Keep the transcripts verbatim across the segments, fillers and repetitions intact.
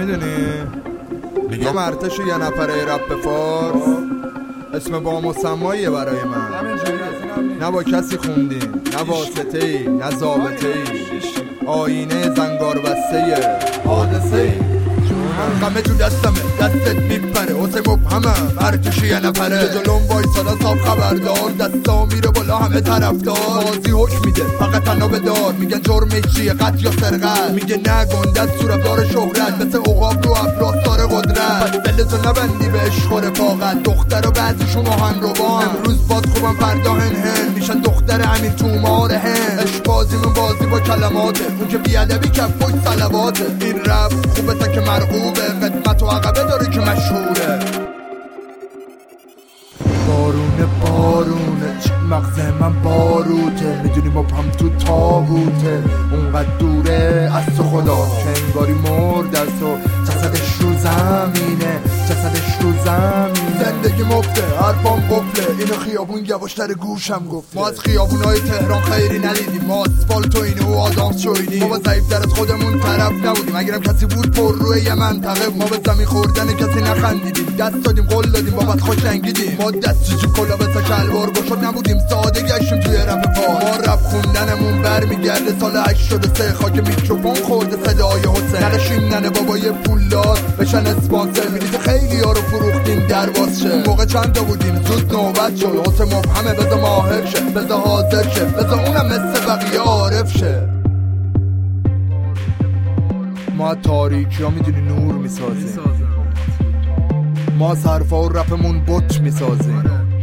میدونی؟ میگم ارتش یه نفره رپ فارس اسم با مسماییه برای من. نه با کسی خوندیم، نه واسطه ای، نه ضابطه ای، آینه زنگار بسته حادثه ای. همه تو دستمه دستت میپره حسین مبهمم ارتشی یه نفره جلوم وایسادا صاف خبردار دستا میره بالا همه طرفدار بازی حکم میده فقط تنها به دار میگن جرمش چیه قتل یا سرقت میگه نه گندت صورتدار شهرت مثل عقاب رو افلاس داره قدرت پس دلتو نبندی به عشق و رفاقت دختر و بعضیشون آهن روان امروز باد خوبم فردا هن هن میشن دختر امیر تومار هن عشق بازی من بازی با کلماته اون که بیادبی کفش صلواته این رپ خوبه تا که مرغوبه قدمت و عقبه داره که مشهوره. بارونه بارونه چه مغز من باروته میدونی مبهم تو تابوته اونقدر دوره از تو خدا که انگاری مرد از تو جسدش رو زمینه جسدش رو زمینه زندگی مفته حرفام قفله اینو خیابون یواشتر گوشم گفت ما از خیابونای تهران خیری ندیدیم ما اسفالت و اینه و آدم شویدیم ما با ضعیف در از خودمون طرف نبودیم اگرم کسی بود پر روی یه منطقه ما به زمین خوردن کسی نخندیدیم دست دادیم قول دادیم بابت خوش جنگیدیم ما دست چیچی کلا به سکلوار گشت نبودیم ساده گشتیم توی رپ پار ما رپ خوندنمون برمیگرده سال هشتاد و سه خاک میکروفون خورده صدای حسین نرشیم ننه بابای پولدار بشن اسپانسر بلیط خیلی ها رو فروختیم درواز شه موقع چند تا بودیم زود نوبت شد حسین مبهمه بذار ماهر شه بذار حاضر شه بذار اونم مثل بقیه عارف شه. ما تاریکی ها میدونی نور میسازیم ما صرفا و رپمون بوت میسازیم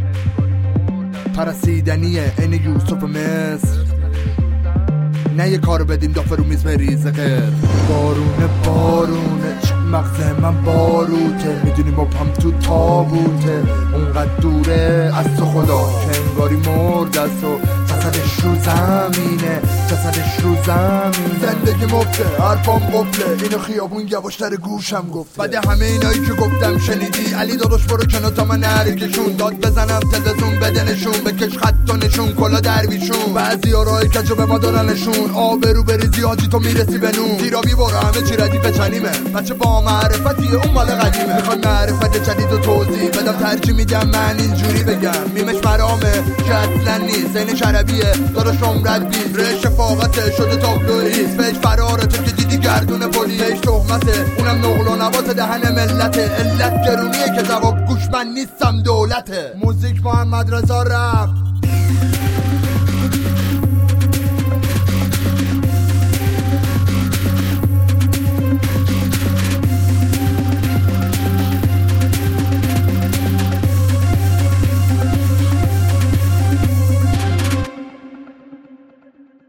پرسیدنیه این یوسف مصر نه یه کار بدیم دافه رو میز بریزه غیر بارونه بارونه چه مغز من باروته میدونی مبهم تو تابوته اونقدر دوره از تو خدا که انگاری مرد از تو جسدش رو زمینه جسدش رو زمینه زندگی مفته حرفام قفله اینو خیابون یواشتر گوشم گفت بعد همه اینایی که گفتم شنیدی علی داداش برو کنار تا من نرکشون داد بزنم تلویزیون بدنشون بکش خط و نشون کلا درویشون بعضی ها راه کجو به ما دارنشون آبرو بریزی حاجی تو میرسی به نون تیرابی برو همه چی ردیف چنیمه بچه با معرفتیه اون مال قدیمه میخواد معرفت جدید و توضیح بدم ترجیح میدم من اینجوری بگم میمش مرامه که اصلا نیست زین شربیه داداش عمرت بیز ره شفاقته شده تابلویز فیش فرارته که دیدی گردون پلیس فیش تهمته اونم نقل و نبات دهن ملته علت گرونیه که جواب گوش من نیستم دولته موزیک محمد رضا رفت